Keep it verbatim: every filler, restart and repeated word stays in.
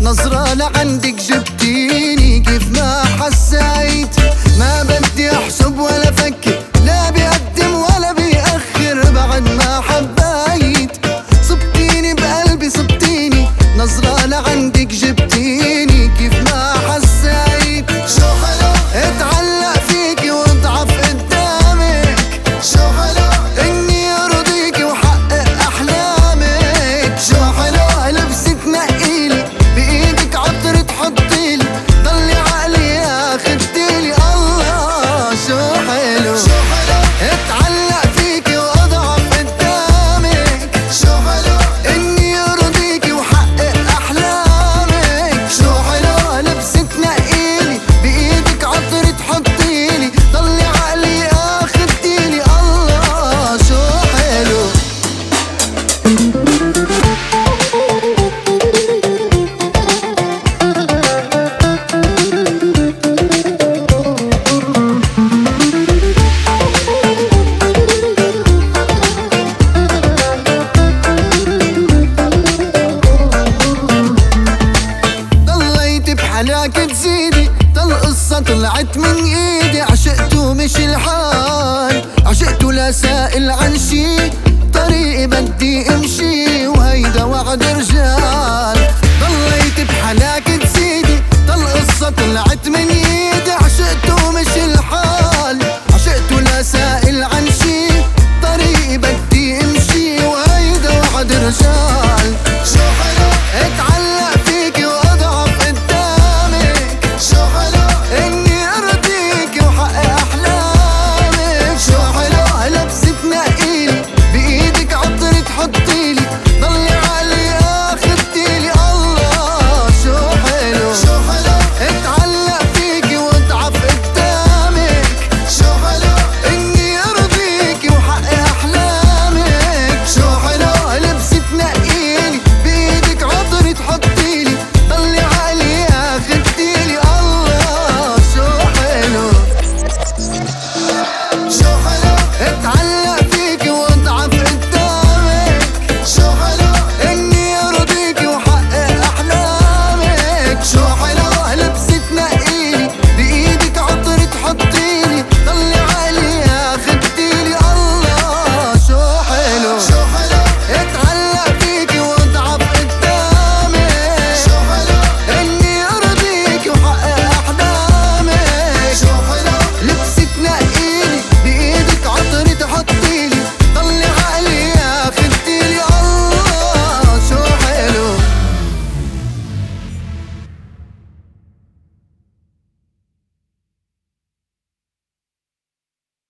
نظرة لعندك جبتيني كيف ما حسيت. ما بدي احسب ولا فكر، لا بيقدم ولا بيأخر بعد ما حبيت. صبتيني بقلبي صبتيني، نظرة لعندك جبتيني كيف ما حسيت. شو حلو اتعلق فيكي واضعف قدامك، شو حلو اني ارضيكي وحقق احلامك. شو حلو لبسك نقيلي بايدك عطر تحطيلي، ضلي عقلي ياخدتيلي. الله شو حلو، شو حلو اتعلق فيكي واضعف قدامك. شو حلو اني ارضيكي وحقق احلامك. شو حلو لبسك نقيلي بايدك عطر تحطيلي، ضلي عقلي ياخدتيلي. الله شو حلو. ضليت بحلاك تزيدي، ضل قصة طلعت من ايدي. عشقته مش الحال، عشقته لا سائل عن شي، طريقي بدي امشي وهيدا وعد رجال.